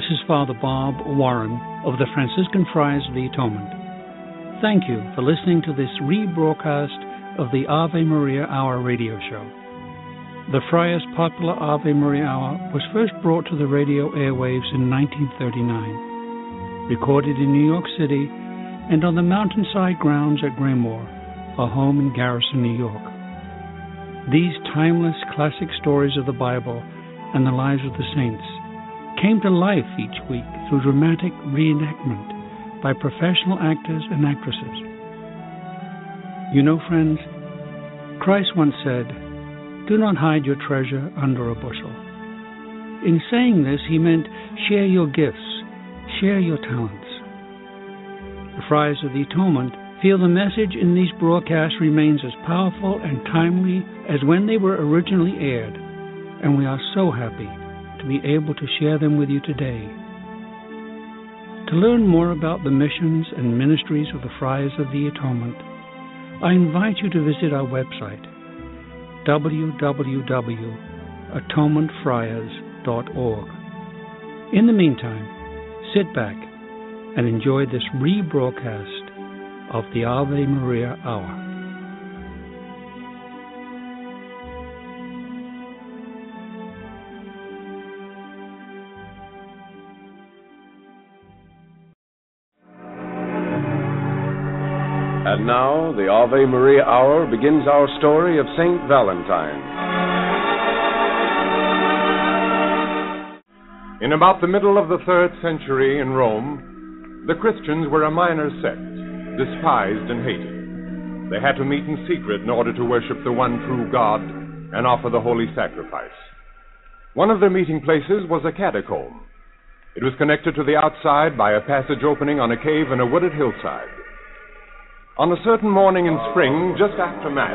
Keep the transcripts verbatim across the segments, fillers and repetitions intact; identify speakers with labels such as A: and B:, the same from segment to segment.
A: is Father Bob Warren of the Franciscan Friars of the Atonement. Thank you for listening to this rebroadcast of the Ave Maria Hour radio show. The Friars' popular Ave Maria Hour was first brought to the radio airwaves in nineteen thirty-nine, recorded in New York City and on the mountainside grounds at Graymoor, our home in Garrison, New York. These timeless classic stories of the Bible and the lives of the saints came to life each week through dramatic reenactment by professional actors and actresses. You know, friends, Christ once said, "Do not hide your treasure under a bushel." In saying this, he meant share your gifts, share your talents. The Friars of the Atonement feel the message in these broadcasts remains as powerful and timely as when they were originally aired, and we are so happy to be able to share them with you today. To learn more about the missions and ministries of the Friars of the Atonement, I invite you to visit our website, w w w dot atonement friars dot org. In the meantime, sit back and enjoy this rebroadcast of the Ave Maria Hour.
B: And now, the Ave Maria Hour begins our story of Saint Valentine.
C: In about the middle of the third century in Rome, the Christians were a minor sect, despised and hated. They had to meet in secret in order to worship the one true God and offer the holy sacrifice. One of their meeting places was a catacomb. It was connected to the outside by a passage opening on a cave in a wooded hillside. On a certain morning in spring, just after Mass...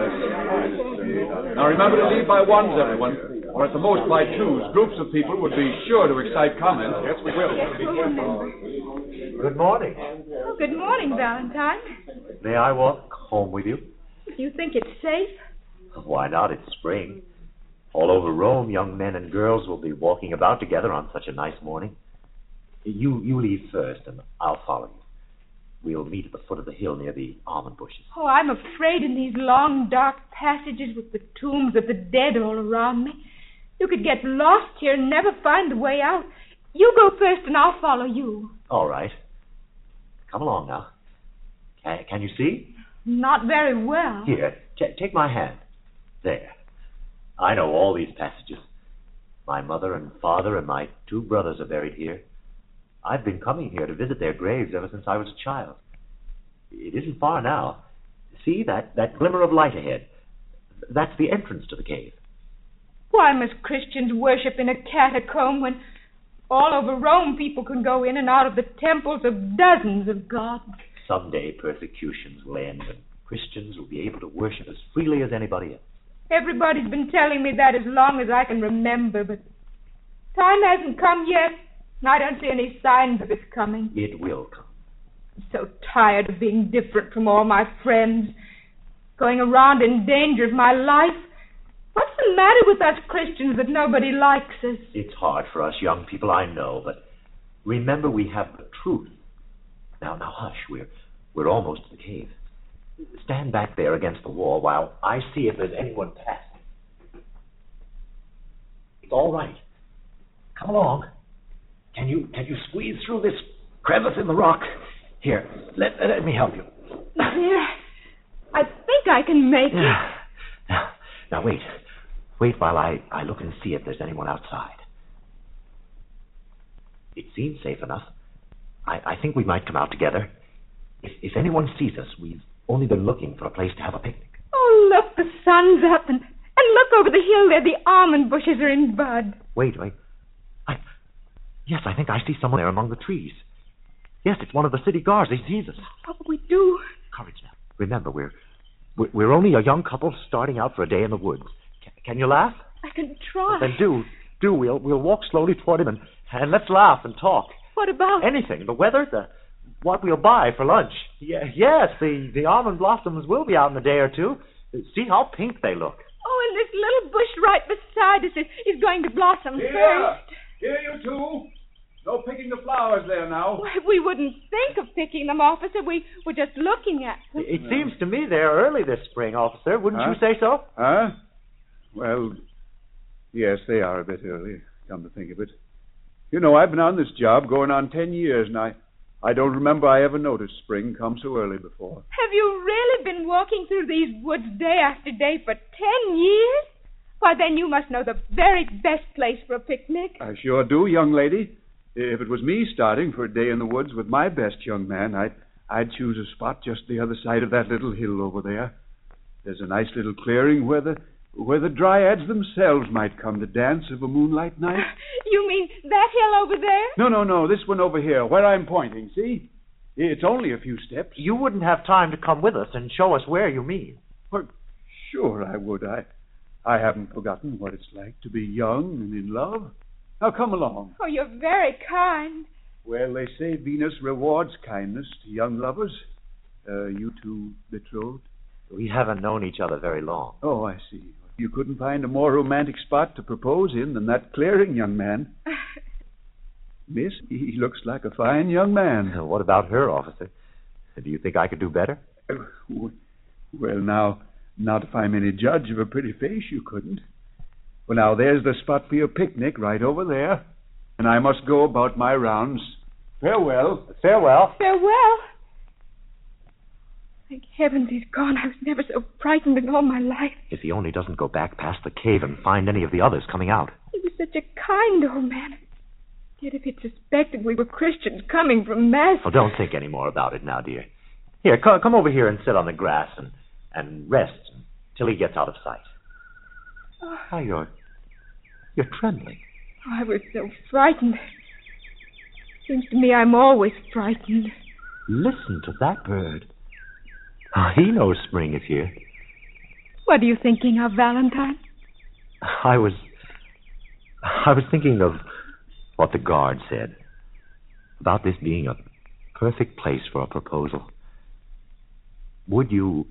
D: Now remember to leave by ones, everyone, or at the most by twos. Groups of people would be sure to excite comment. Yes, we will.
E: Yes, we'll remember.
F: Good morning.
E: Oh, good morning, Valentine.
F: May I walk home with you?
E: Do you think it's safe?
F: Why not? It's spring. All over Rome, young men and girls will be walking about together on such a nice morning. You, you leave first, and I'll follow you. We'll meet at the foot of the hill near the almond bushes.
E: Oh, I'm afraid in these long, dark passages with the tombs of the dead all around me. You could get lost here and never find the way out. You go first and I'll follow you.
F: All right. Come along now. Can, can you see?
E: Not very well.
F: Here, t- take my hand. There. I know all these passages. My mother and father and my two brothers are buried here. I've been coming here to visit their graves ever since I was a child. It isn't far now. See that, that glimmer of light ahead? That's the entrance to the cave.
E: Why must Christians worship in a catacomb when all over Rome people can go in and out of the temples of dozens of gods?
F: Someday persecutions will end and Christians will be able to worship as freely as anybody else.
E: Everybody's been telling me that as long as I can remember, but time hasn't come yet. I don't see any signs of it coming.
F: It will come.
E: I'm so tired of being different from all my friends, going around in danger of my life. What's the matter with us Christians that nobody likes us?
F: It's hard for us young people, I know, but remember we have the truth. Now, now, hush, we're, we're almost to the cave. Stand back there against the wall while I see if there's anyone passing. It's all right. Come along. Can you can you squeeze through this crevice in the rock? Here, let, let me help you.
E: There. I think I can make it.
F: Now, now wait. Wait while I, I look and see if there's anyone outside. It seems safe enough. I, I think we might come out together. If, if anyone sees us, we've only been looking for a place to have a picnic.
E: Oh, look, the sun's up, and, and look over the hill there. The almond bushes are in bud.
F: Wait, wait. I... Yes, I think I see someone there among the trees. Yes, it's one of the city guards. He sees us.
E: What will we do?
F: Courage now. Remember, we're we're, we're only a young couple starting out for a day in the woods. Can, can you laugh?
E: I can try.
F: Then do, do. We'll we'll walk slowly toward him and, and let's laugh and talk.
E: What about?
F: Anything. The weather, the what we'll buy for lunch. Yeah, yes, the, the almond blossoms will be out in a day or two. See how pink they look.
E: Oh, and this little bush right beside us is, is going to blossom
D: Here.
E: first.
D: Here, you two.
B: No picking the flowers there now.
E: Why, we wouldn't think of picking them, officer. We were just looking at them.
F: It seems to me they're early this spring, officer. Wouldn't
B: Huh?
F: you say so?
B: Huh? Well, yes, they are a bit early, come to think of it. You know, I've been on this job going on ten years, and I, I don't remember I ever noticed spring come so early before.
E: Have you really been walking through these woods day after day for ten years? Why, then you must know the very best place for a picnic.
B: I sure do, young lady. If it was me starting for a day in the woods with my best young man, I'd, I'd choose a spot just the other side of that little hill over there. There's a nice little clearing where the where the dryads themselves might come to dance of a moonlight night.
E: You mean that hill over there?
B: No, no, no, this one over here, where I'm pointing, see? It's only a few steps.
F: You wouldn't have time to come with us and show us where you mean.
B: Well, sure I would. I, I haven't forgotten what it's like to be young and in love. Now, come along.
E: Oh, you're very kind.
B: Well, they say Venus rewards kindness to young lovers. Uh, you two betrothed?
F: We haven't known each other very long.
B: Oh, I see. You couldn't find a more romantic spot to propose in than that clearing, young man. Miss, he looks like a fine young man.
F: What about her, officer? Do you think I could do better?
B: Uh, well, now, not if I'm any judge of a pretty face, you couldn't. Well, now, there's the spot for your picnic right over there. And I must go about my rounds. Farewell.
F: Farewell.
E: Farewell. Thank heavens he's gone. I was never so frightened in all my life.
F: If he only doesn't go back past the cave and find any of the others coming out.
E: He was such a kind old man. Yet if he'd suspected we were Christians coming from Mass...
F: Well, don't think any more about it now, dear. Here, co- come over here and sit on the grass and, and rest until he gets out of sight.
E: Oh.
F: Oh, you're... you're trembling.
E: Oh, I was so frightened. Seems to me I'm always frightened.
F: Listen to that bird. Oh, he knows spring is here.
E: What are you thinking of, Valentine?
F: I was... I was thinking of what the guard said about this being a perfect place for a proposal. Would you...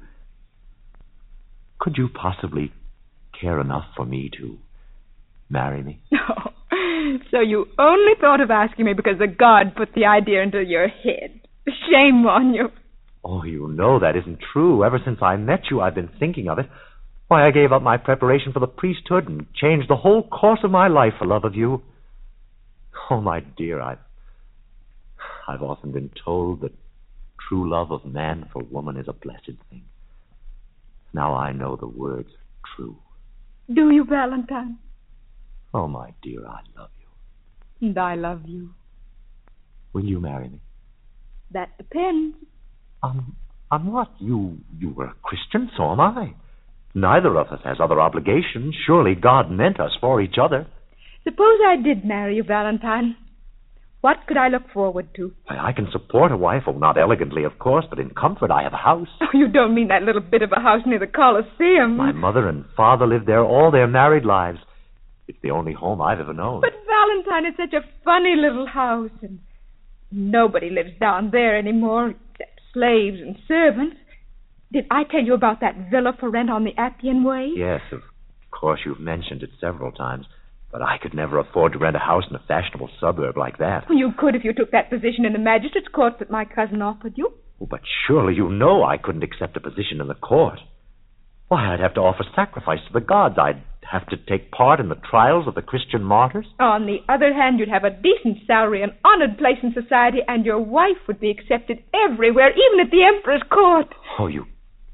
F: Could you possibly care enough for me to marry me?
E: Oh, so you only thought of asking me because the guard put the idea into your head. Shame on you.
F: Oh, you know that isn't true. Ever since I met you, I've been thinking of it. Why, I gave up my preparation for the priesthood and changed the whole course of my life for love of you. Oh, my dear, I've, I've often been told that true love of man for woman is a blessed thing. Now I know the words are true.
E: Do you, Valentine?
F: Oh, my dear, I love you.
E: And I love you.
F: Will you marry me?
E: That depends.
F: On, on what? You, you were a Christian, so am I. Neither of us has other obligations. Surely God meant us for each other.
E: Suppose I did marry you, Valentine. What could I look forward to?
F: I, I can support a wife, oh, not elegantly, of course, but in comfort. I have a house.
E: Oh, you don't mean that little bit of a house near the Colosseum.
F: My mother and father lived there all their married lives. It's the only home I've ever known.
E: But, Valentine, it's such a funny little house, and nobody lives down there anymore except slaves and servants. Did I tell you about that villa for rent on the Appian Way?
F: Yes, of course, you've mentioned it several times. But I could never afford to rent a house in a fashionable suburb like that.
E: Well, you could if you took that position in the magistrate's court that my cousin offered you.
F: Oh, but surely you know I couldn't accept a position in the court. Why, I'd have to offer sacrifice to the gods. I'd have to take part in the trials of the Christian martyrs.
E: On the other hand, you'd have a decent salary, an honored place in society, and your wife would be accepted everywhere, even at the emperor's court.
F: Oh, you...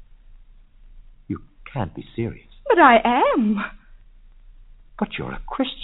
F: you can't be serious.
E: But I am.
F: But you're a Christian.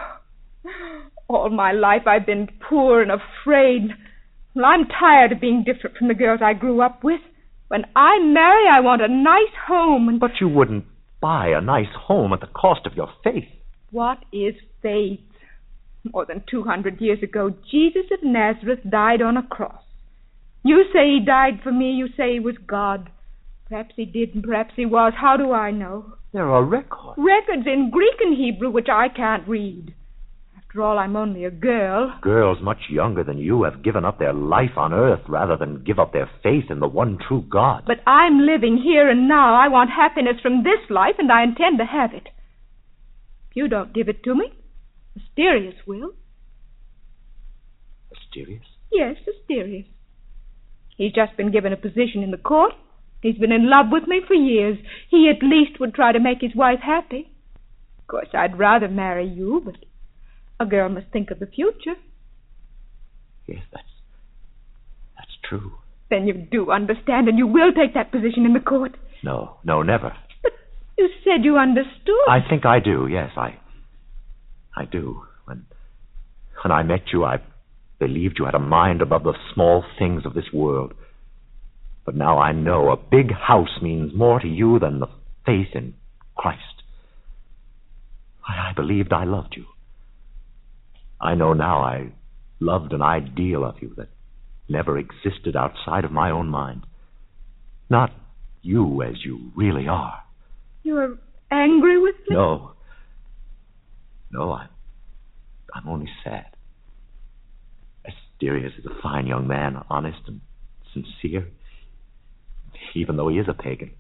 E: All my life I've been poor and afraid. Well, I'm tired of being different from the girls I grew up with. When I marry, I want a nice home. And...
F: But you wouldn't buy a nice home at the cost of your faith.
E: What is faith? More than two hundred years ago, Jesus of Nazareth died on a cross. You say he died for me. You say he was God. Perhaps he did and perhaps he was. How do I know?
F: There are records.
E: Records in Greek and Hebrew, which I can't read. After all, I'm only a girl.
F: Girls much younger than you have given up their life on earth rather than give up their faith in the one true God.
E: But I'm living here and now. I want happiness from this life, and I intend to have it. If you don't give it to me, Mysterious will.
F: Asterius?
E: Yes, Asterius. He's just been given a position in the court. He's been in love with me for years. He at least would try to make his wife happy. Of course, I'd rather marry you, but a girl must think of the future.
F: Yes, that's... that's true.
E: Then you do understand, and you will take that position in the court.
F: No, no, never.
E: But you said you understood.
F: I think I do, yes, I... I do. When, when I met you, I believed you had a mind above the small things of this world. But now I know a big house means more to you than the faith in Christ. I, I believed I loved you. I know now I loved an ideal of you that never existed outside of my own mind. Not you as you really are.
E: You are angry with me?
F: No. No, I'm, I'm only sad. Asterius is a fine young man, honest and sincere, even though he is a pagan.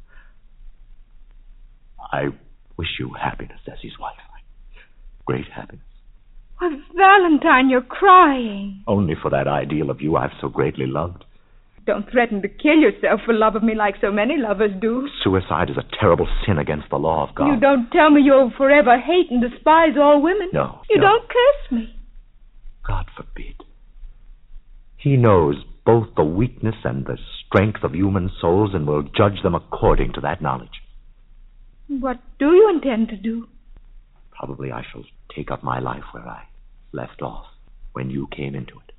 F: I wish you happiness as his wife. Great happiness.
E: Why, Valentine, you're crying.
F: Only for that ideal of you I've so greatly loved.
E: Don't threaten to kill yourself for love of me like so many lovers do.
F: Suicide is a terrible sin against the law of God.
E: You don't tell me you'll forever hate and despise all women.
F: No.
E: You
F: no.
E: don't curse me.
F: God forbid. He knows both the weakness and the strength of human souls and will judge them according to that knowledge.
E: What do you intend to do?
F: Probably I shall take up my life where I left off when you came into it.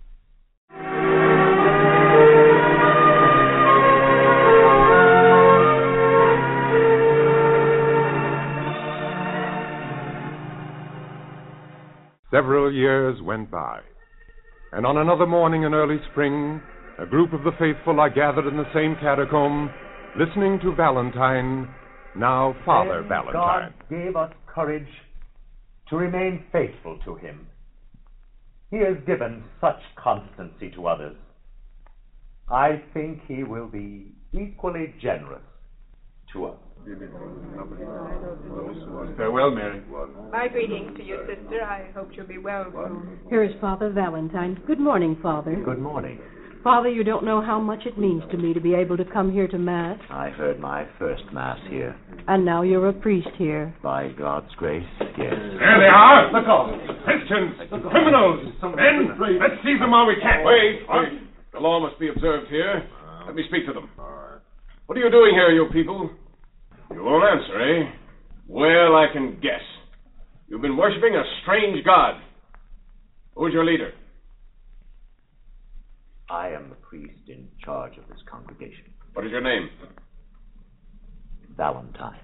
C: Several years went by, and on another morning in early spring, a group of the faithful are gathered in the same catacomb, listening to Valentine, now Father
F: And
C: Valentine.
F: God gave us courage to remain faithful to him. He has given such constancy to others. I think he will be equally generous to us.
B: Farewell, Mary.
E: My greetings to your sister. I hope she'll be well soon.
G: Here is Father Valentine. Good morning, Father.
F: Good morning.
G: Father, you don't know how much it means to me to be able to come here to Mass.
F: I heard my first Mass here.
G: And now you're a priest here.
F: By God's grace, yes.
C: There they are! Look off! Christians! Criminals! Men! Let's seize them while we can!
D: Wait, wait. The law must be observed here. Let me speak to them. What are you doing here, you people? You won't answer, eh? Well, I can guess. You've been worshiping a strange god. Who's your leader?
F: I am the priest in charge of this congregation.
D: What is your name?
F: Valentine.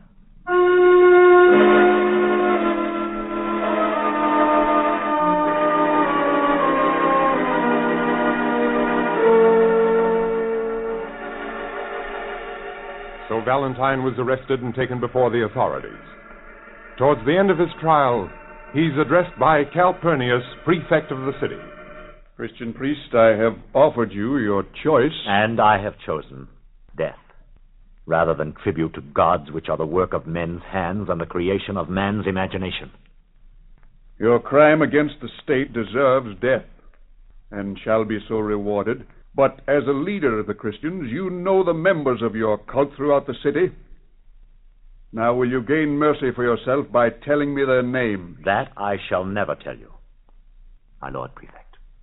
C: So Valentine was arrested and taken before the authorities. Towards the end of his trial, he's addressed by Calpurnius, prefect of the city.
B: Christian priest, I have offered you your choice.
F: And I have chosen death, rather than tribute to gods which are the work of men's hands and the creation of man's imagination.
B: Your crime against the state deserves death, and shall be so rewarded. But as a leader of the Christians, you know the members of your cult throughout the city. Now will you gain mercy for yourself by telling me their names?
F: That I shall never tell you, my Lord Prefect.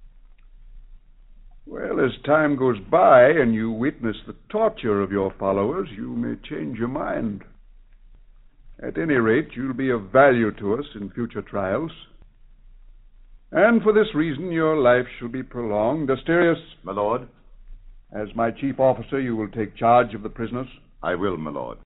B: Well, as time goes by and you witness the torture of your followers, you may change your mind. At any rate, you'll be of value to us in future trials. And for this reason, your life shall be prolonged. Asterius.
H: My lord.
B: As my chief officer, you will take charge of the prisoners.
H: I will, my lord.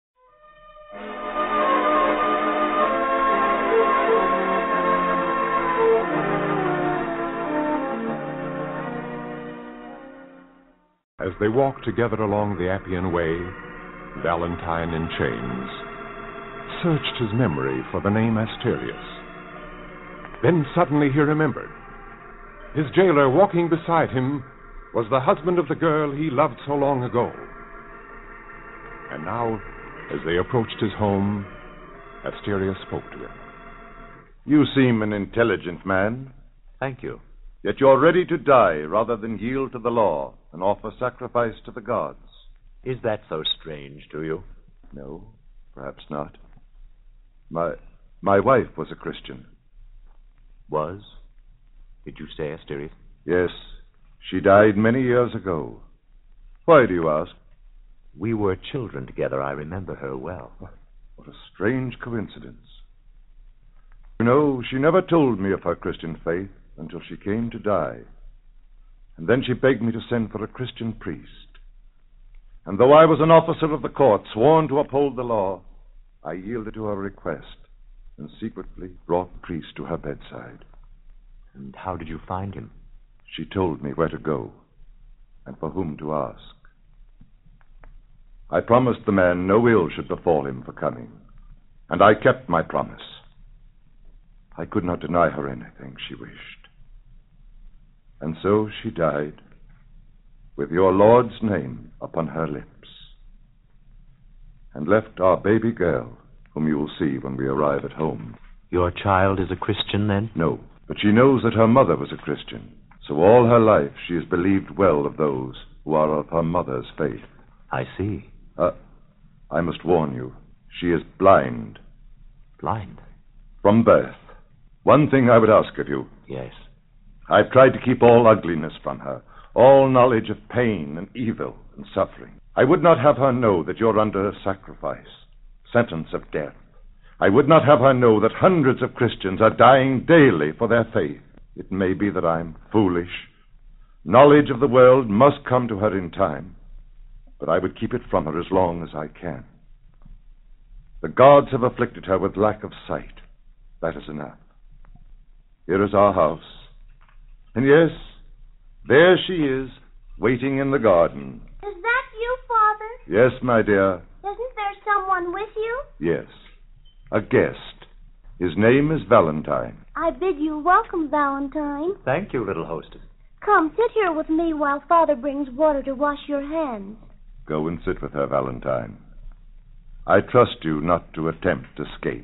C: As they walked together along the Appian Way, Valentine in chains searched his memory for the name Asterius. Then suddenly he remembered. His jailer walking beside him was the husband of the girl he loved so long ago. And now, as they approached his home, Asterius spoke to him.
H: You seem an intelligent man.
F: Thank you.
H: Yet you're ready to die rather than yield to the law and offer sacrifice to the gods.
F: Is that so strange to you?
H: No, perhaps not. My my wife was a Christian.
F: Was? Did you say, Asterius?
H: Yes, she died many years ago. Why do you ask?
F: We were children together. I remember her well.
H: What a strange coincidence. You know, she never told me of her Christian faith until she came to die. And then she begged me to send for a Christian priest. And though I was an officer of the court, sworn to uphold the law, I yielded to her request and secretly brought the priest to her bedside.
F: And how did you find him?
H: She told me where to go and for whom to ask. I promised the man no ill should befall him for coming, and I kept my promise. I could not deny her anything she wished. And so she died, with your Lord's name upon her lips, and left our baby girl, whom you will see when we arrive at home.
F: Your child is a Christian, then?
H: No, but she knows that her mother was a Christian, so all her life she has believed well of those who are of her mother's faith.
F: I see.
H: Uh, I must warn you, she is blind.
F: Blind?
H: From birth. One thing I would ask of you.
F: Yes.
H: I've tried to keep all ugliness from her, all knowledge of pain and evil and suffering. I would not have her know that you're under a sacrifice, sentence of death. I would not have her know that hundreds of Christians are dying daily for their faith. It may be that I'm foolish. Knowledge of the world must come to her in time, but I would keep it from her as long as I can. The gods have afflicted her with lack of sight. That is enough. Here is our house. And yes, there she is, waiting in the garden.
I: Is that you, Father?
H: Yes, my dear.
I: Isn't there someone with you?
H: Yes, a guest. His name is Valentine.
I: I bid you welcome, Valentine.
F: Thank you, little hostess.
I: Come, sit here with me while Father brings water to wash your hands.
H: Go and sit with her, Valentine. I trust you not to attempt escape.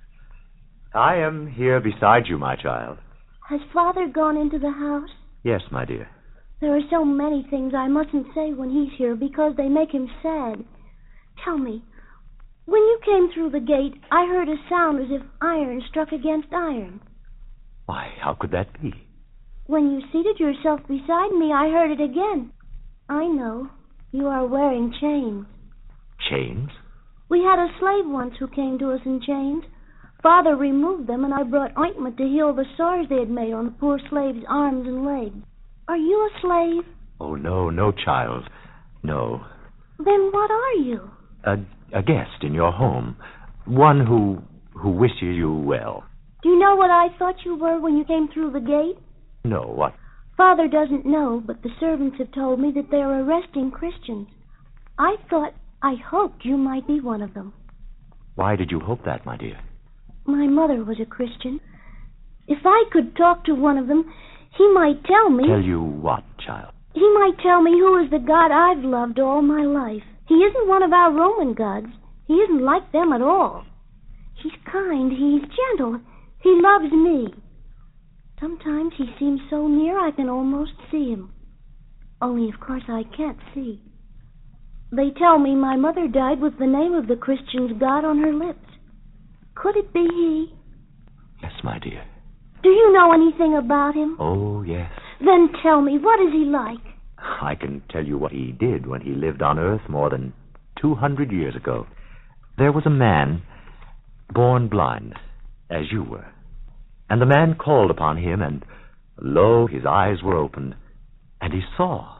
F: I am here beside you, my child.
I: Has Father gone into the house?
F: Yes, my dear.
I: There are so many things I mustn't say when he's here because they make him sad. Tell me, when you came through the gate, I heard a sound as if iron struck against iron.
F: Why, how could that be?
I: When you seated yourself beside me, I heard it again. I know. You are wearing chains.
F: Chains?
I: We had a slave once who came to us in chains. Father removed them, and I brought ointment to heal the sores they had made on the poor slave's arms and legs. Are you a slave?
F: Oh, no, no, child. No.
I: Then what are you?
F: A, a guest in your home. One who, who wishes you well.
I: Do you know what I thought you were when you came through the gate?
F: No, what?
I: Father doesn't know, but the servants have told me that they're arresting Christians. I thought, I hoped you might be one of them.
F: Why did you hope that, my dear?
I: My mother was a Christian. If I could talk to one of them, he might tell me...
F: Tell you what, child?
I: He might tell me who is the God I've loved all my life. He isn't one of our Roman gods. He isn't like them at all. He's kind. He's gentle. He loves me. Sometimes he seems so near I can almost see him. Only, of course, I can't see. They tell me my mother died with the name of the Christian's God on her lips. Could it be he?
F: Yes, my dear.
I: Do you know anything about him?
F: Oh, yes.
I: Then tell me, what is he like?
F: I can tell you what he did when he lived on Earth more than two hundred years ago. There was a man born blind, as you were. And the man called upon him, and lo, his eyes were opened, and he saw.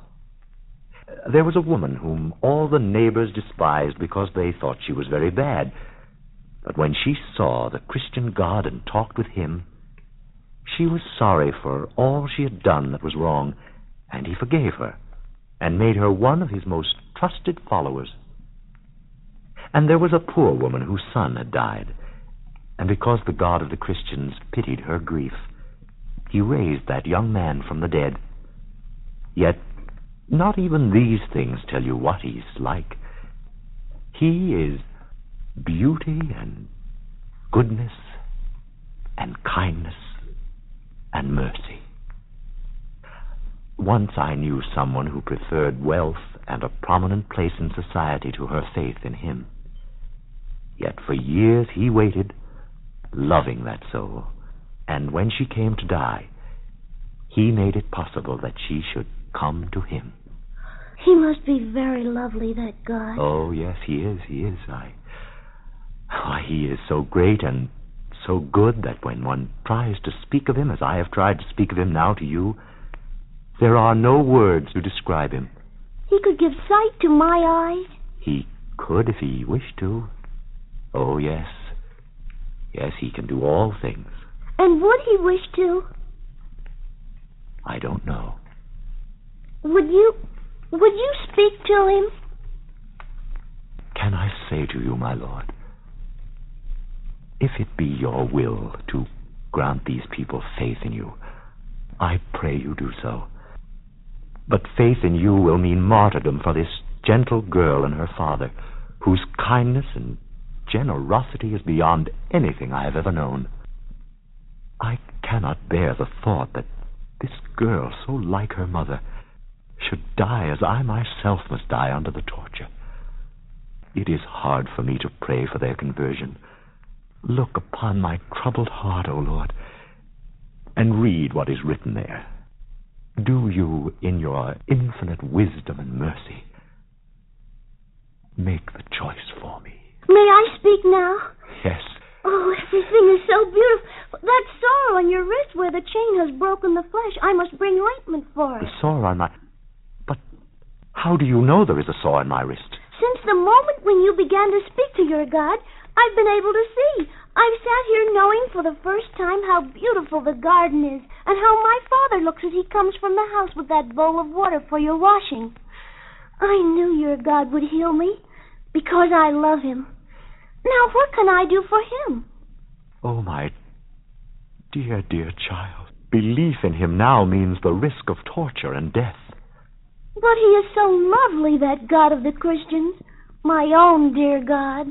F: There was a woman whom all the neighbors despised because they thought she was very bad. But when she saw the Christian God and talked with him, she was sorry for all she had done that was wrong, and he forgave her and made her one of his most trusted followers. And there was a poor woman whose son had died, and because the God of the Christians pitied her grief, he raised that young man from the dead. Yet not even these things tell you what he's like. He is beauty and goodness and kindness and mercy. Once I knew someone who preferred wealth and a prominent place in society to her faith in him. Yet for years he waited, loving that soul, and when she came to die, he made it possible that she should come to him.
I: He must be very lovely, that God.
F: Oh, yes, he is, he is. I... Why, he is so great and so good that when one tries to speak of him, as I have tried to speak of him now to you, there are no words to describe him.
I: He could give sight to my eyes.
F: He could if he wished to. Oh, yes. Yes, he can do all things.
I: And would he wish to?
F: I don't know.
I: Would you... would you speak to him?
F: Can I say to you, my lord, if it be your will to grant these people faith in you, I pray you do so. But faith in you will mean martyrdom for this gentle girl and her father, whose kindness and generosity is beyond anything I have ever known. I cannot bear the thought that this girl, so like her mother, should die as I myself must die under the torture. It is hard for me to pray for their conversion. Look upon my troubled heart, O Lord, and read what is written there. Do you, in your infinite wisdom and mercy, make the choice for me.
I: May I speak now?
F: Yes.
I: Oh, everything is so beautiful. That sore on your wrist where the chain has broken the flesh, I must bring ointment for it.
F: The sore on my... But how do you know there is a sore on my wrist?
I: Since the moment when you began to speak to your God, I've been able to see. I've sat here knowing for the first time how beautiful the garden is, and how my father looks as he comes from the house with that bowl of water for your washing. I knew your God would heal me, because I love him. Now what can I do for him?
F: Oh, my dear, dear child, belief in him now means the risk of torture and death.
I: But he is so lovely, that God of the Christians, my own dear God.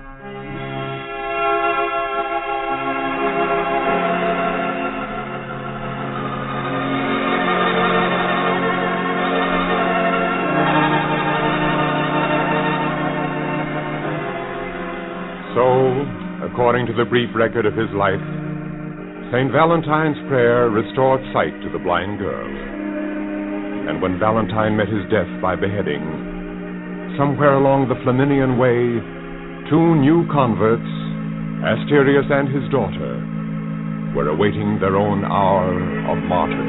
C: So, according to the brief record of his life, Saint Valentine's prayer restored sight to the blind girl. And when Valentine met his death by beheading, somewhere along the Flaminian Way, two new converts, Asterius and his daughter, were awaiting their own hour of martyrdom.